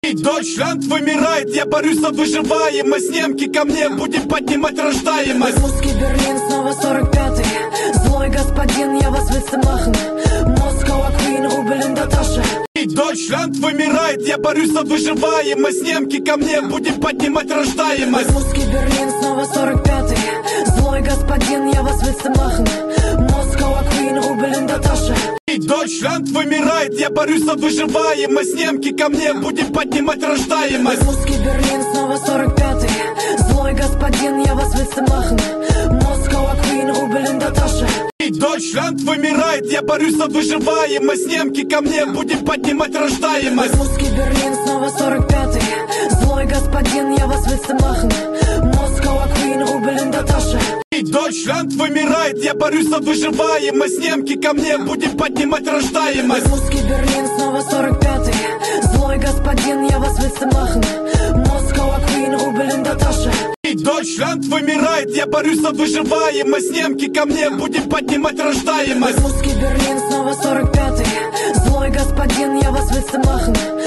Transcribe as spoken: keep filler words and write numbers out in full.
Deutschland вымирает, я борюсь за выживаемость. Немки ко мне, будем поднимать рождаемость. Русский Берлин, снова сорок пятый. Злой господин, я вас высымахну. Москва, Queen, рубль, Индоташа. Deutschland вымирает, я борюсь за выживаемость. Немки ко мне, будем поднимать рождаемость. Русский Берлин, снова сорок пятый. Злой господин, я вас высымахну. Москва, Queen, рубль, Индоташа. Deutschland вымирает, я борюсь за выживаемость. Немки ко мне, будем поднимать рождаемость. Русский Берлин, снова сорок пятый. Злой господин, я вас высымахну. Москва, Queen, рубль, Индоташа. Deutschland вымирает, я борюсь за выживаемость. Немки ко мне, будем поднимать рождаемость. Русский Берлин, снова сорок пятый. Злой господин, я вас высымахну. Москва, Queen, рубль, Индоташа. Deutschland вымирает, я борюсь за выживаемость. Немки ко мне, будем поднимать рождаемость. Русский Берлин, снова сорок пятый. Злой господин, я вас высымахну. Москва, Queen, рубль, Индоташа. Deutschland вымирает, я борюсь за выживаемость. Немки ко мне, будем поднимать рождаемость. Русский Берлин, снова сорок пятый. Злой господин, я вас высымахну.